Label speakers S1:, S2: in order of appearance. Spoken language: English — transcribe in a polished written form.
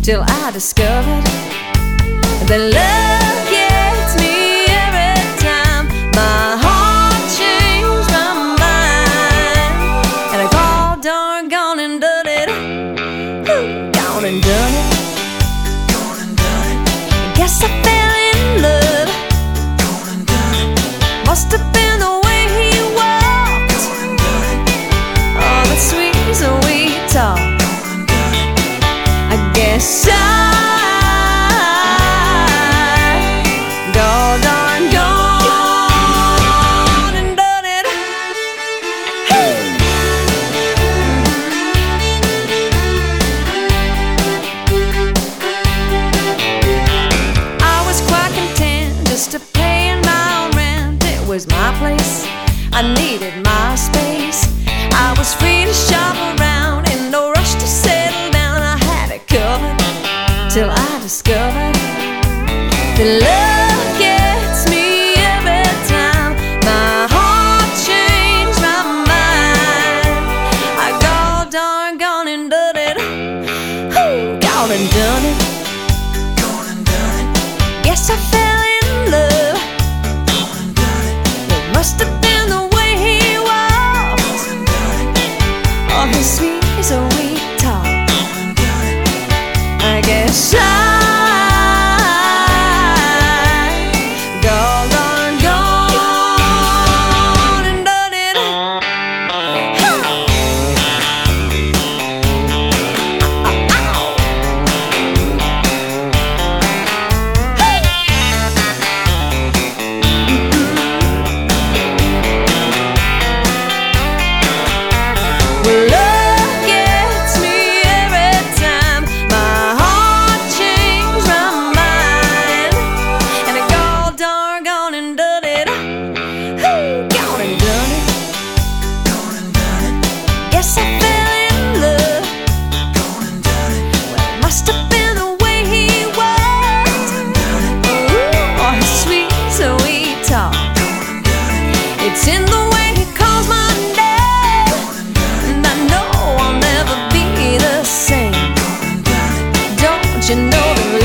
S1: till I discovered that love gets me every time. My heart changed my mind, and I called darn gone and done it. Gone and done it. Guess I fell in love. Must have been the way he walked, oh, that sweet, sweet talk. I guess I gone and done it. I was quite content just to paying my own rent. It was my place, I needed my space. I was free to shop around, in no rush to settle down. I had it covered till I discovered that love gets me every time. My heart changed my mind. I gone and done it. Gone and done it. Guess I fell in love. It must have been the way he walked, oh, his sweet, sweet talk. I guess I gone and done it. Well, love gets me every time. My heart changed my mind, and I gone and done it. Gone and done it. Guess I fell in love. Well, it must have been the way he walked, ooh, or his sweet, sweet talk. It's in the way he calls my name, and I know I'll never be the same. Don't you know that